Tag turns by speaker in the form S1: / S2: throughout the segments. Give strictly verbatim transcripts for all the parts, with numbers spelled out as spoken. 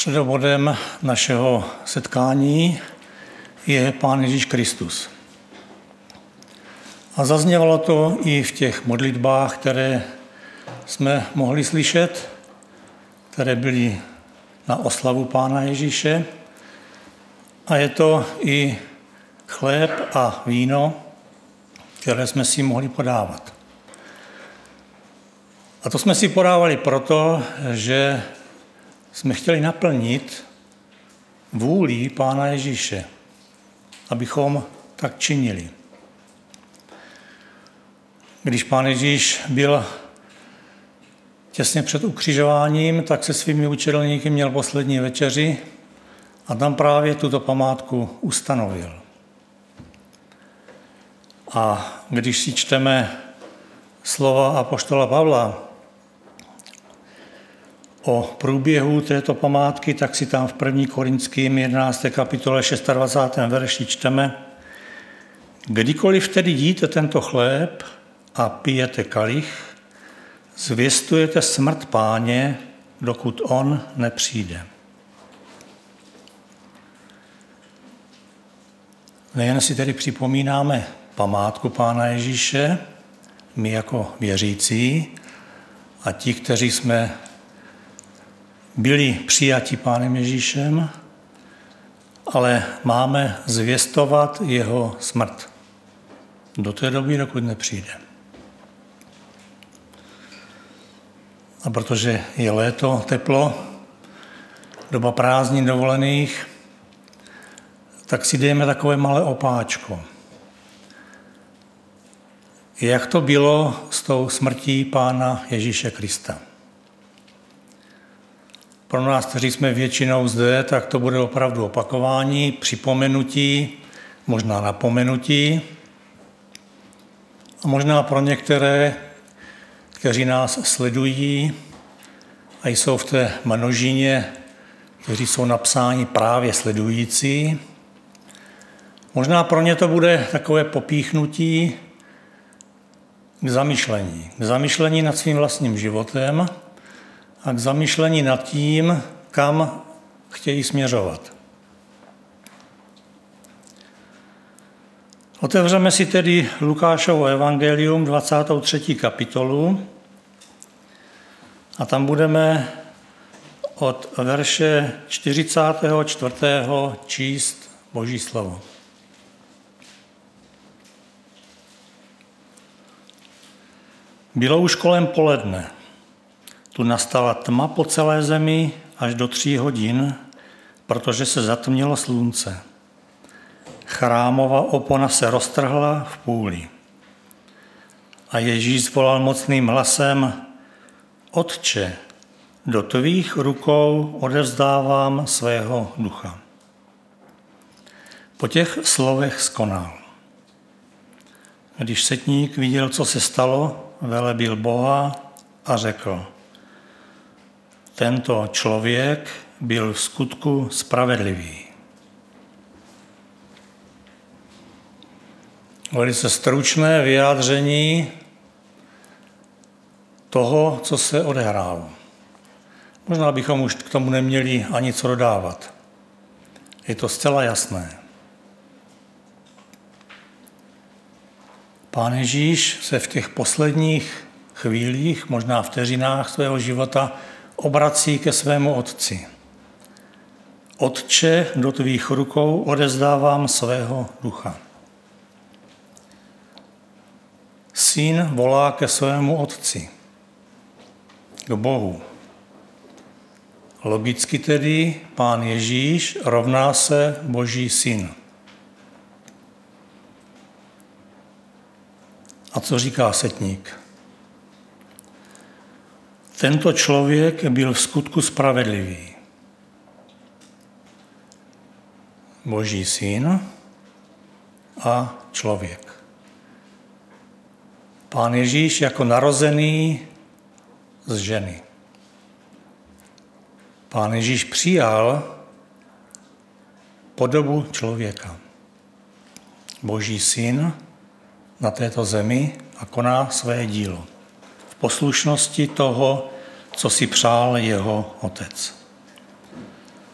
S1: Středobodem našeho setkání je Pán Ježíš Kristus. A zaznělo to i v těch modlitbách, které jsme mohli slyšet, které byly na oslavu Pána Ježíše. A je to i chléb a víno, které jsme si mohli podávat. A to jsme si podávali proto, že jsme chtěli naplnit vůli Pána Ježíše, abychom tak činili. Když Pán Ježíš byl těsně před ukřižováním, tak se svými učedlníky měl poslední večeři a tam právě tuto památku ustanovil. A když si čteme slova apoštola Pavla o průběhu této památky, tak si tam v první Korinským jedenácté kapitole dvacátém šestém verši čteme: Kdykoliv tedy jíte tento chléb a pijete kalich, zvěstujete smrt Páně, dokud on nepřijde. Nejen si tedy připomínáme památku Pána Ježíše, my jako věřící a ti, kteří jsme byli přijati Pánem Ježíšem, ale máme zvěstovat jeho smrt do té doby, dokud nepřijde. A protože je léto, teplo, doba prázdnin dovolených, tak si dejme takové malé opáčko. Jak to bylo s tou smrtí Pána Ježíše Krista? Pro nás, kteří jsme většinou zde, tak to bude opravdu opakování, připomenutí, možná napomenutí. A možná pro některé, kteří nás sledují a jsou v té množině, kteří jsou napsáni právě sledující, možná pro ně to bude takové popíchnutí k zamyšlení. K zamyšlení nad svým vlastním životem a k zamyšlení nad tím, kam chtějí směřovat. Otevřeme si tedy Lukášovo evangelium, dvacátou třetí kapitolu, a tam budeme od verše čtyřicátého čtvrtého číst Boží slovo. Bylo už kolem poledne. Tu nastala tma po celé zemi až do tří hodin, protože se zatmělo slunce. Chrámová opona se roztrhla v půli. A Ježíš zvolal mocným hlasem: Otče, do tvých rukou odevzdávám svého ducha. Po těch slovech skonal. Když setník viděl, co se stalo, velebil Boha a řekl: Tento člověk byl v skutku spravedlivý. Velice stručné vyjádření toho, co se odehrálo. Možná bychom už k tomu neměli ani co dodávat. Je to zcela jasné. Pán Ježíš se v těch posledních chvílích, možná vteřinách svého života, obrací ke svému otci. Otče, do tvých rukou odevzdávám svého ducha. Syn volá ke svému otci, k Bohu. Logicky tedy Pán Ježíš rovná se Boží syn. A co říká setník? Tento člověk byl v skutku spravedlivý. Boží syn a člověk. Pán Ježíš jako narozený z ženy. Pán Ježíš přijal podobu člověka. Boží syn na této zemi a koná své dílo v v poslušnosti toho, co si přál jeho otec.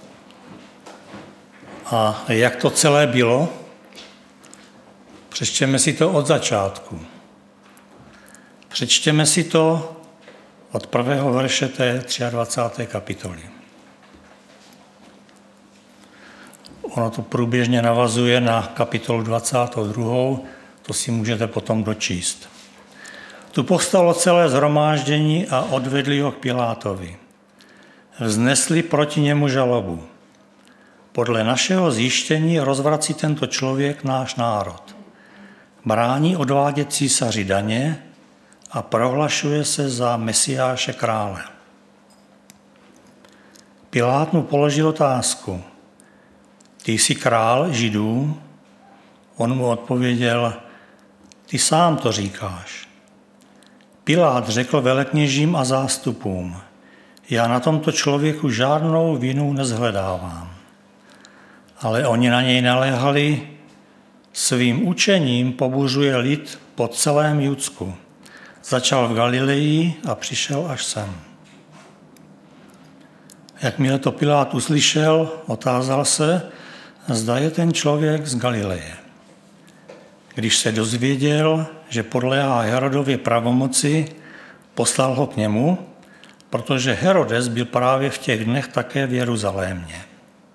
S1: A jak to celé bylo? Přečtěme si to od začátku. Přečtěme si to od prvého verše té dvacáté třetí kapitoly. Ono to průběžně navazuje na kapitolu dvacátou druhou, to si můžete potom dočíst. Tu povstalo celé shromáždění a odvedli ho k Pilátovi. Vznesli proti němu žalobu. Podle našeho zjištění rozvrací tento člověk náš národ. Brání odvádět císaři daně a prohlašuje se za Mesiáše krále. Pilát mu položil otázku. Ty jsi král Židů? On mu odpověděl, ty sám to říkáš. Pilát řekl velekněžím a zástupům, já na tomto člověku žádnou vinu nezhledávám. Ale oni na něj naléhali, svým učením pobuřuje lid po celém Judsku. Začal v Galileji a přišel až sem. Jakmile to Pilát uslyšel, otázal se, zda je ten člověk z Galileje. Když se dozvěděl, že podléhá Herodově pravomoci, poslal ho k němu, protože Herodes byl právě v těch dnech také v Jeruzalémě.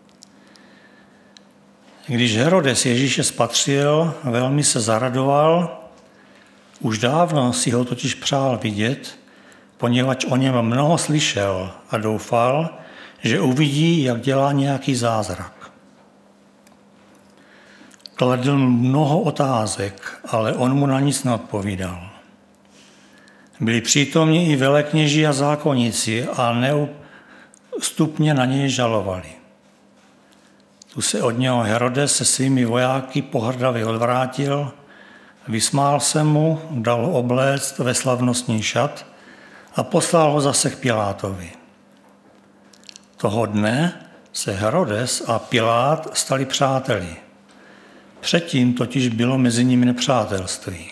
S1: Když Herodes Ježíše spatřil, velmi se zaradoval, už dávno si ho totiž přál vidět, poněvadž o něm mnoho slyšel a doufal, že uvidí, jak dělá nějaký zázrak. Kladl mnoho otázek, ale on mu na nic neodpovídal. Byli přítomní i velekněží a zákonníci a neústupně na něj žalovali. Tu se od něho Herodes se svými vojáky pohrdavě odvrátil, vysmál se mu, dal ho obléct ve slavnostní šat a poslal ho zase k Pilátovi. Toho dne se Herodes a Pilát stali přáteli. Předtím totiž bylo mezi nimi nepřátelství.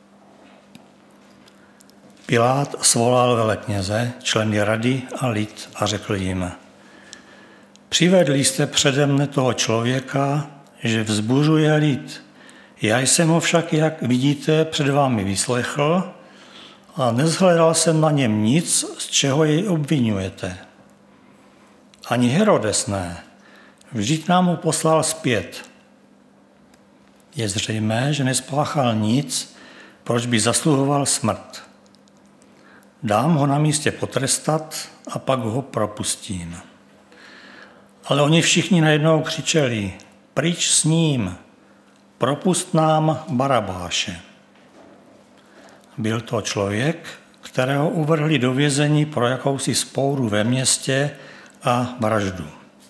S1: Pilát svolal velekněze, členy rady a lid a řekl jim, přivedli jste přede mne toho člověka, že vzbuřuje lid. Já jsem ho však, jak vidíte, před vámi vyslechl a nezhledal jsem na něm nic, z čeho jej obvinujete. Ani Herodes ne, vždyť nám ho poslal zpět. Je zřejmé, že nespáchal nic, proč by zasluhoval smrt. Dám ho na místě potrestat a pak ho propustím. Ale oni všichni najednou křičeli, pryč s ním, propust nám Barabáše. Byl to člověk, kterého uvrhli do vězení pro jakousi spouru ve městě a vraždu.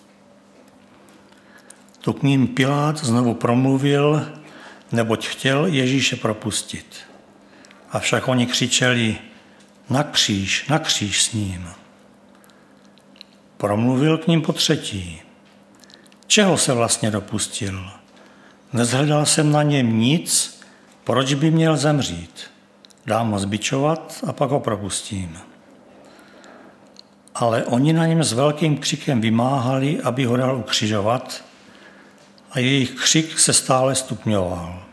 S1: Tu k ním Pilát znovu promluvil, neboť chtěl Ježíše propustit. Avšak oni křičeli, na kříž, na kříž s ním. Promluvil k ním po třetí. Čeho se vlastně dopustil? Nezhledal jsem na něm nic, proč by měl zemřít. Dám ho zbičovat a pak ho propustím. Ale oni na něm s velkým křikem vymáhali, aby ho dal ukřižovat, a jejich křik se stále stupňoval.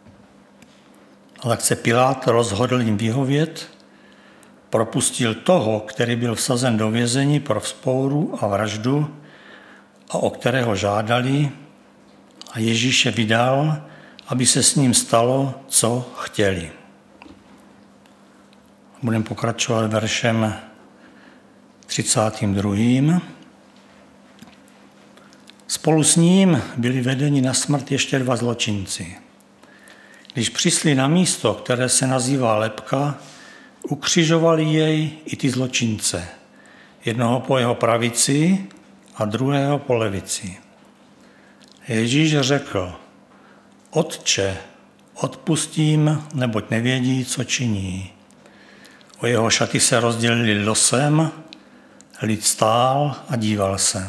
S1: A tak se Pilát rozhodl jim vyhovět, propustil toho, který byl vsazen do vězení pro vzpouru a vraždu a o kterého žádali, a Ježíše vydal, aby se s ním stalo, co chtěli. Budeme pokračovat veršem třicátým druhým. Spolu s ním byli vedeni na smrt ještě dva zločinci. Když přišli na místo, které se nazývá Lebka, ukřižovali jej i ty zločince, jednoho po jeho pravici a druhého po levici. Ježíš řekl, Otče, odpustím, neboť nevědí, co činí. O jeho šaty se rozdělili losem, lid stál a díval se.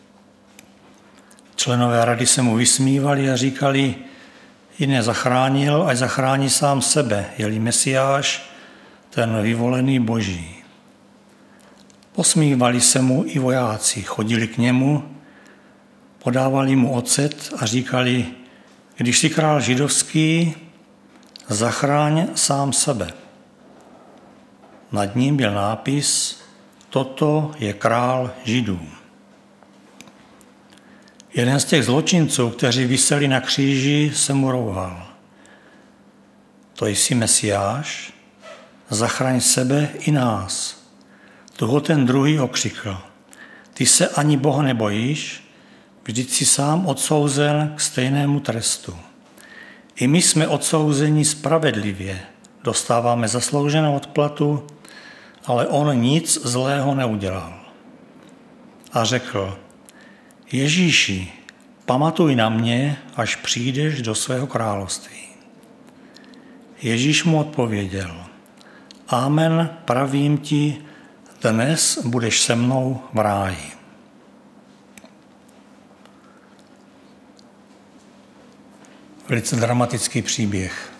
S1: Členové rady se mu vysmívali a říkali, jiné zachránil, ať zachrání sám sebe, je-li Mesiáš, ten vyvolený Boží. Posmívali se mu i vojáci, chodili k němu podávali mu ocet a říkali, když jsi král židovský, zachráň sám sebe. Nad ním byl nápis, toto je král Židů. Jeden z těch zločinců, kteří viseli na kříži, se mu rouhal. To jsi Mesiáš, zachraň sebe i nás. Toho ten druhý okřikl. Ty se ani Boha nebojíš, vždyť jsi sám odsouzen k stejnému trestu. I my jsme odsouzeni spravedlivě, dostáváme zaslouženou odplatu, ale on nic zlého neudělal. A řekl, Ježíši, pamatuj na mě, až přijdeš do svého království. Ježíš mu odpověděl, Amen, pravím ti, dnes budeš se mnou v ráji. Velice dramatický příběh.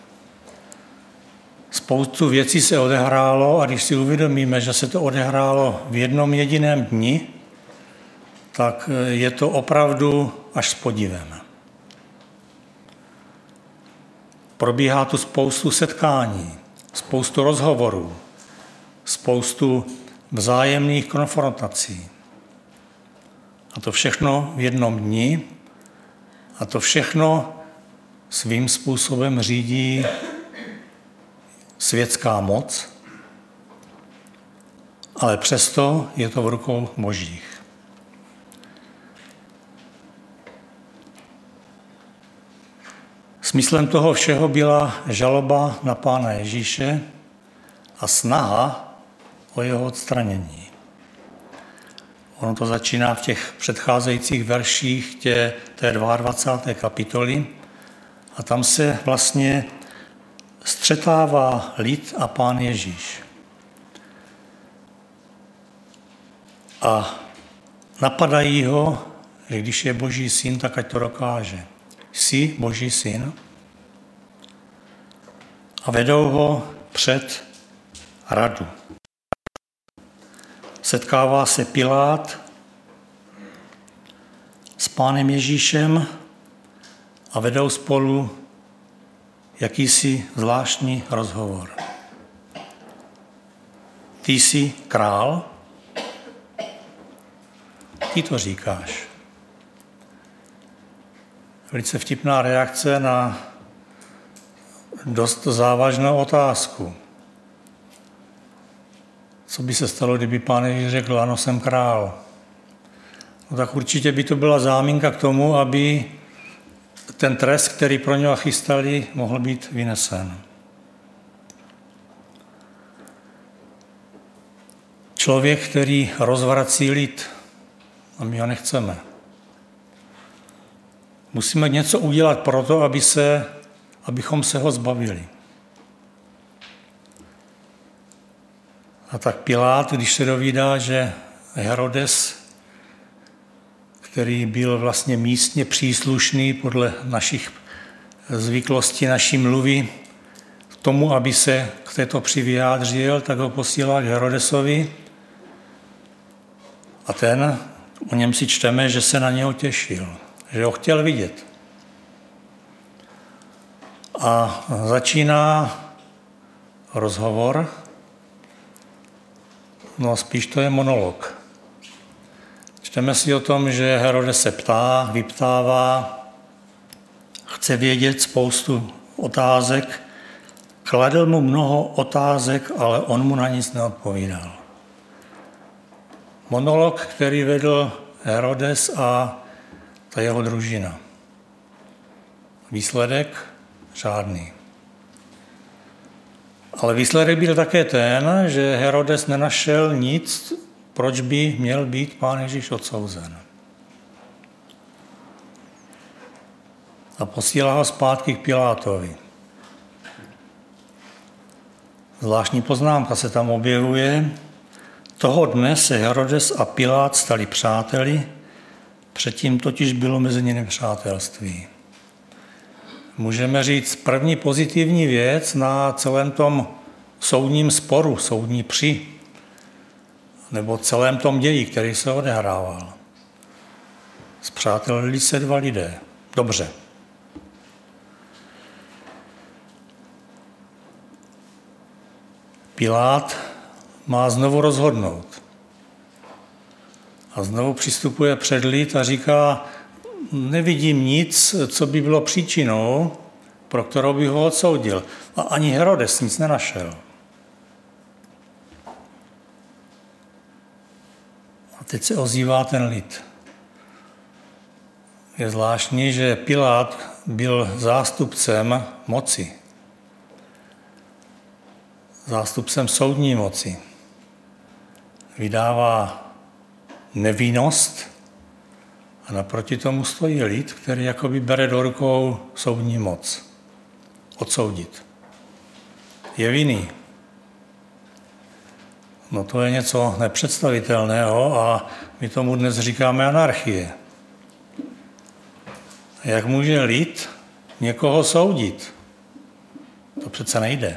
S1: Spoustu věcí se odehrálo a když si uvědomíme, že se to odehrálo v jednom jediném dni, tak je to opravdu až s podivem. Probíhá tu spoustu setkání, spoustu rozhovorů, spoustu vzájemných konfrontací. A to všechno v jednom dni a to všechno svým způsobem řídí světská moc, ale přesto je to v rukou Božích. Smyslem toho všeho byla žaloba na Pána Ježíše a snaha o jeho odstranění. Ono to začíná v těch předcházejících verších tě, té dvacáté druhé kapitoly a tam se vlastně střetává lid a Pán Ježíš. A napadají ho, že když je Boží syn, tak ať to dokáže. Jsi Boží syn? A vedou ho před radu. Setkává se Pilát s Pánem Ježíšem a vedou spolu jakýsi zvláštní rozhovor. Ty jsi král? Ty to říkáš. Velice vtipná reakce na dost závažnou otázku. Co by se stalo, kdyby Pán Ježíš řekl, ano, jsem král? No tak určitě by to byla záminka k tomu, aby ten trest, který pro něho chystali, mohl být vynesen. Člověk, který rozvrací lid, a my ho nechceme. Musíme něco udělat pro to, aby se, abychom se ho zbavili. A tak Pilát, když se dovídá, že Herodes, který byl vlastně místně příslušný podle našich zvyklostí, naší mluvy, k tomu, aby se k této při vyjádřil, tak ho posílá k Herodesovi a ten, o něm si čteme, že se na něho těšil, že ho chtěl vidět. A začíná rozhovor, no spíš to je monolog. Čteme si o tom, že Herodes se ptá, vyptává, chce vědět spoustu otázek, kladl mu mnoho otázek, ale on mu na nic neodpovídal. Monolog, který vedl Herodes a ta jeho družina. Výsledek? Žádný. Ale výsledek byl také ten, že Herodes nenašel nic, proč by měl být Pán Ježíš odsouzen. A posílá ho zpátky k Pilátovi. Zvláštní poznámka se tam objevuje. Toho dne se Herodes a Pilát stali přáteli, předtím totiž bylo mezi nimi přátelství. Můžeme říct první pozitivní věc na celém tom soudním sporu, soudní při, nebo celém tom ději, který se odehrával. Spřátelili se dva lidé. Dobře. Pilát má znovu rozhodnout. A znovu přistupuje před lid a říká, nevidím nic, co by bylo příčinou, pro kterou bych ho odsoudil. A ani Herodes nic nenašel. A teď se ozývá ten lid. Je zvláštní, že Pilát byl zástupcem moci. Zástupcem soudní moci. Vydává nevinnost a naproti tomu stojí lid, který jakoby bere do rukou soudní moc. Odsoudit. Je vinný. No to je něco nepředstavitelného a my tomu dnes říkáme anarchie. Jak může lid někoho soudit? To přece nejde.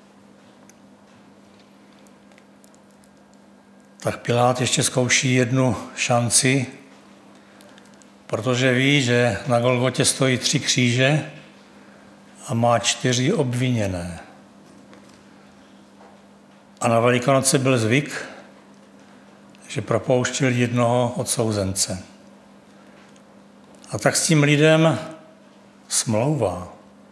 S1: Tak Pilát ještě zkouší jednu šanci, protože ví, že na Golgotě stojí tři kříže a má čtyři obviněné. A na Velikonoce byl zvyk, že propouštěl jednoho odsouzence. A tak s tím lidem smlouvá.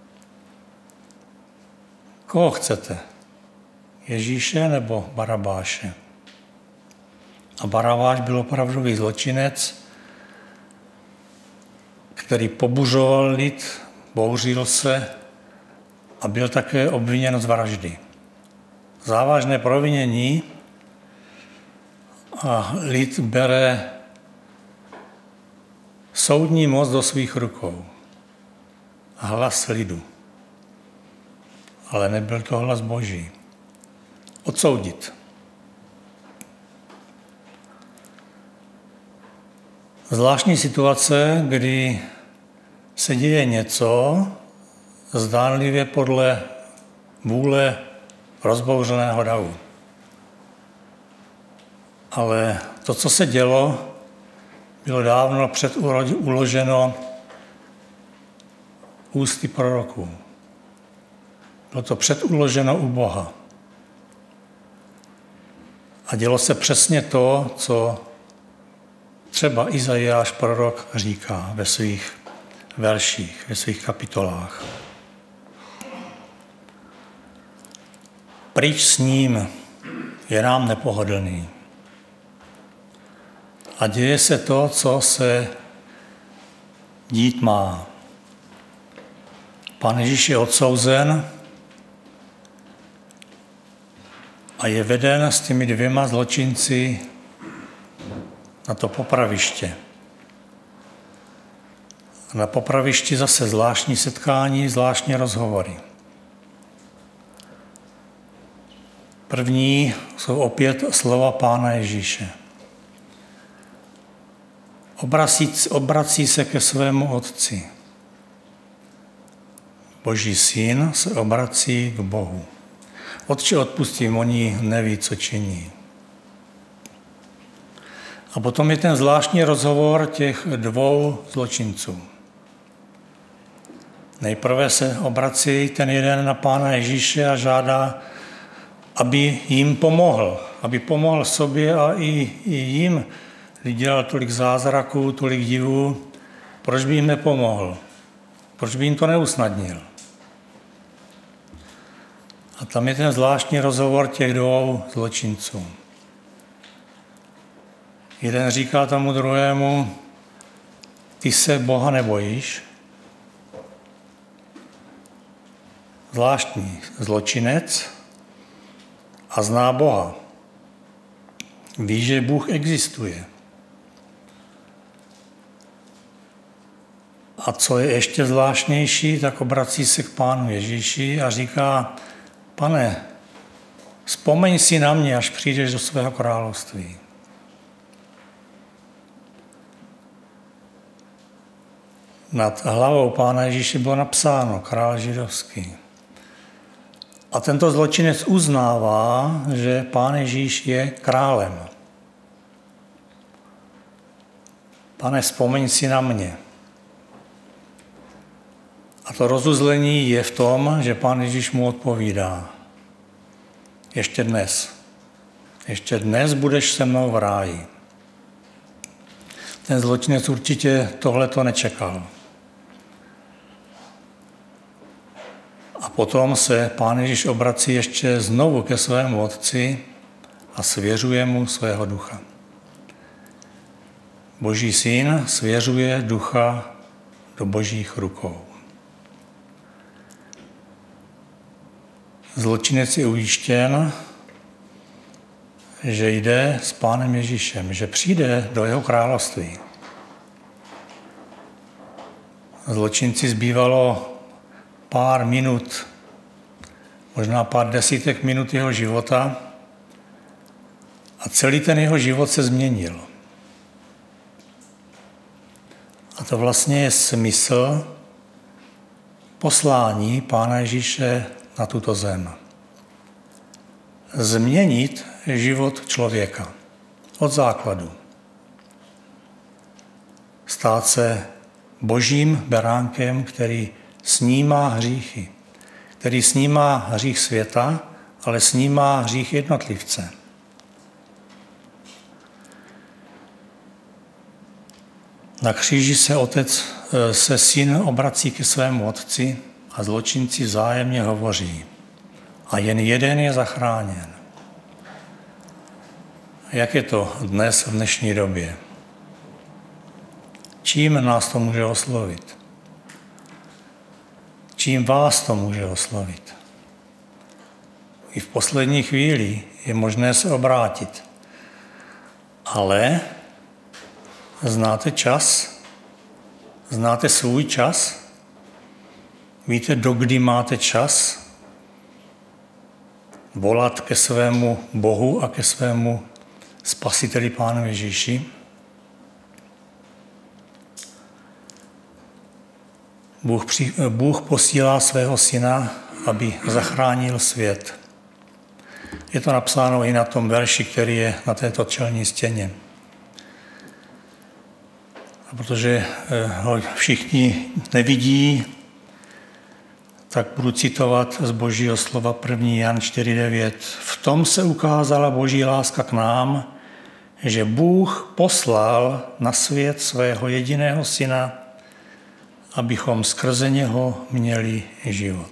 S1: Koho chcete? Ježíše nebo Barabáše? A Barabáš byl opravdový zločinec, který pobuřoval lid, bouřil se a byl také obviněn z vraždy. Závažné provinění a lid bere soudní moc do svých rukou. Hlas lidu. Ale nebyl to hlas Boží. Odsoudit. Zvláštní situace, kdy se děje něco zdánlivě podle vůle rozbouřeného davu. Ale to, co se dělo, bylo dávno před uloženo ústy proroků. Bylo to předuloženo u Boha. A dělo se přesně to, co třeba Izajáš prorok říká ve svých verších, ve svých kapitolách. Pryč s ním, je nám nepohodlný. A děje se to, co se dít má. Pán Ježíš je odsouzen a je veden s těmi dvěma zločinci na to popraviště. Na popravišti zase zvláštní setkání, zvláštní rozhovory. První jsou opět slova Pána Ježíše. Obrací, obrací se ke svému otci. Boží syn se obrací k Bohu. Otče, odpustím, oni neví, co činí. A potom je ten zvláštní rozhovor těch dvou zločinců. Nejprve se obrací ten jeden na Pána Ježíše a žádá, aby jim pomohl. Aby pomohl sobě a i, i jim. Když dělal tolik zázraků, tolik divů, proč by jim nepomohl? Proč by jim to neusnadnil? A tam je ten zvláštní rozhovor těch dvou zločinců. Jeden říká tomu druhému, ty se Boha nebojíš? Zvláštní zločinec a zná Boha. Ví, že Bůh existuje. A co je ještě zvláštnější, tak obrací se k Pánu Ježíši a říká, Pane, vzpomeň si na mě, až přijdeš do svého království. Nad hlavou Pána Ježíše bylo napsáno král židovský. A tento zločinec uznává, že Pán Ježíš je králem. Pane, vzpomeň si na mě. A to rozuzlení je v tom, že Pán Ježíš mu odpovídá. Ještě dnes. Ještě dnes budeš se mnou v ráji. Ten zločinec určitě tohleto nečekal. A potom se Pán Ježíš obrací ještě znovu ke svému otci a svěřuje mu svého ducha. Boží syn svěřuje ducha do božích rukou. Zločinec je ujištěn, že jde s Pánem Ježíšem, že přijde do jeho království. Zločinci zbývalo pár minut, možná pár desítek minut jeho života a celý ten jeho život se změnil. A to vlastně je smysl poslání Pána Ježíše na tuto zem. Změnit život člověka od základu. Stát se božím beránkem, který snímá hříchy, který snímá hřích světa, ale snímá hřích jednotlivce. Na kříži se otec, se syn obrací ke svému otci a zločinci vzájemně hovoří. A jen jeden je zachráněn. Jak je to dnes v dnešní době? Čím nás to může oslovit? Čím vás to může oslovit? I v poslední chvíli je možné se obrátit. Ale znáte čas? Znáte svůj čas? Víte, dokdy máte čas volat ke svému Bohu a ke svému Spasiteli Pánu Ježíši? Bůh, při, Bůh posílá svého syna, aby zachránil svět. Je to napsáno i na tom verši, který je na této čelní stěně. A protože ho všichni nevidí, tak budu citovat z Božího slova první Jan čtyři devět. V tom se ukázala Boží láska k nám, že Bůh poslal na svět svého jediného syna, abychom skrze něho měli život.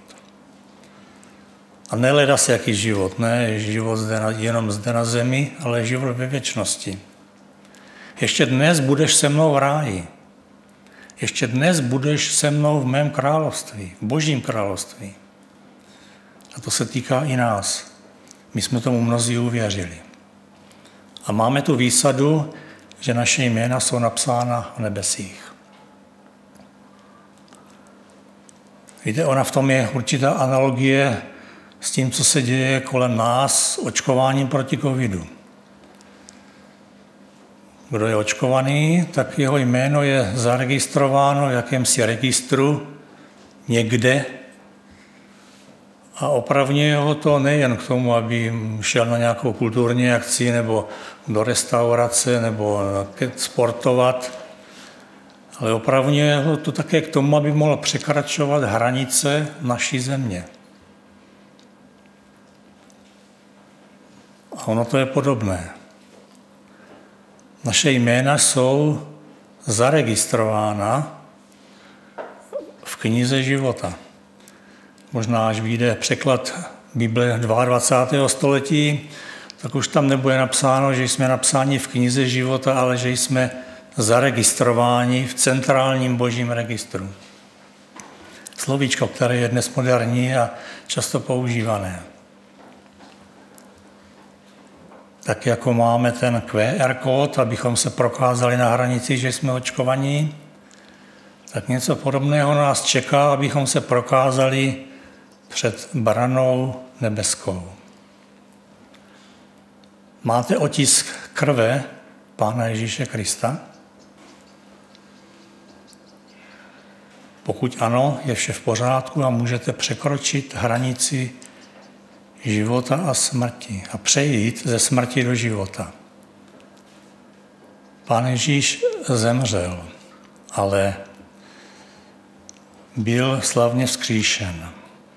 S1: A neleda se jaký život, ne život zde na, jenom zde na zemi, ale život ve věčnosti. Ještě dnes budeš se mnou v ráji. Ještě dnes budeš se mnou v mém království, v Božím království. A to se týká i nás. My jsme tomu mnozí uvěřili. A máme tu výsadu, že naše jména jsou napsána v nebesích. Víte, ona v tom je určitá analogie s tím, co se děje kolem nás s očkováním proti covidu. Kdo je očkovaný, tak jeho jméno je zaregistrováno v jakémsi registru někde a opravňuje ho to nejen k tomu, aby šel na nějakou kulturní akci nebo do restaurace nebo sportovat, ale opravňuje ho to také k tomu, aby mohl překračovat hranice naší země. A ono to je podobné. Naše jména jsou zaregistrována v knize života. Možná, až vyjde překlad Bible dvacátého druhého století, tak už tam nebude napsáno, že jsme napsáni v knize života, ale že jsme zaregistrováni v centrálním božím registru. Slovíčko, které je dnes moderní a často používané. Tak jako máme ten Q R kód, abychom se prokázali na hranici, že jsme očkovaní, tak něco podobného nás čeká, abychom se prokázali před branou nebeskou. Máte otisk krve Pána Ježíše Krista? Pokud ano, je vše v pořádku a můžete překročit hranici života a smrti a přejít ze smrti do života. Pán Ježíš zemřel, ale byl slavně vzkříšen.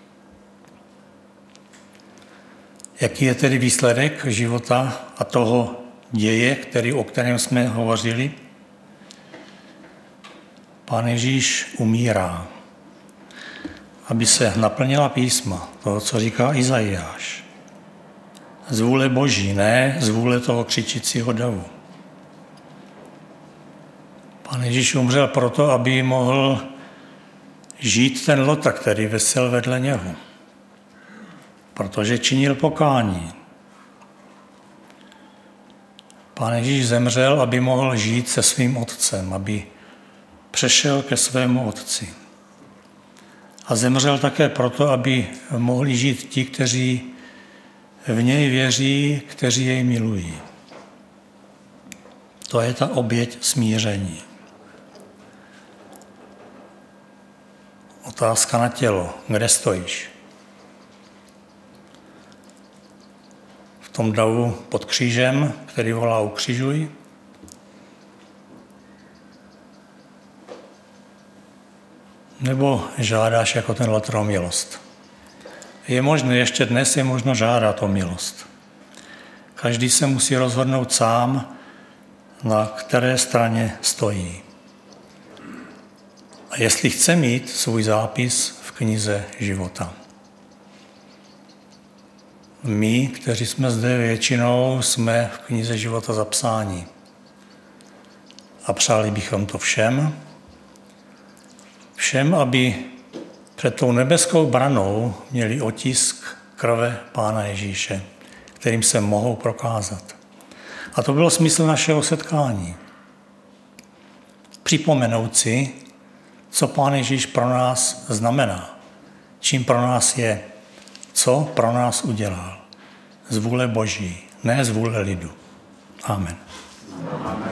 S1: Jaký je tedy výsledek života a toho děje, který, o kterém jsme hovořili? Pán Ježíš umírá, aby se naplnila písma, toho, co říká Izajáš. Z vůle Boží, ne z vůle toho křičícího davu. Pán Ježíš umřel proto, aby mohl žít ten Lota, který vesel vedle něho. Protože činil pokání. Pán Ježíš zemřel, aby mohl žít se svým otcem, aby přešel ke svému otci. A zemřel také proto, aby mohli žít ti, kteří v něj věří, kteří jej milují. To je ta oběť smíření. Otázka na tělo. Kde stojíš? V tom davu pod křížem, který volá ukřižuj? Nebo žádáš jako ten Lotr o milost? Je možné, ještě dnes je možno žádat o milost. Každý se musí rozhodnout sám, na které straně stojí. A jestli chce mít svůj zápis v knize života. My, kteří jsme zde většinou, jsme v knize života zapsáni. A přáli bychom to všem, všem, aby před tou nebeskou branou měli otisk krve Pána Ježíše, kterým se mohou prokázat. A to byl smysl našeho setkání. Připomenout si, co Pán Ježíš pro nás znamená, čím pro nás je, co pro nás udělal. Z vůle Boží, ne z vůle lidu. Amen.
S2: Amen.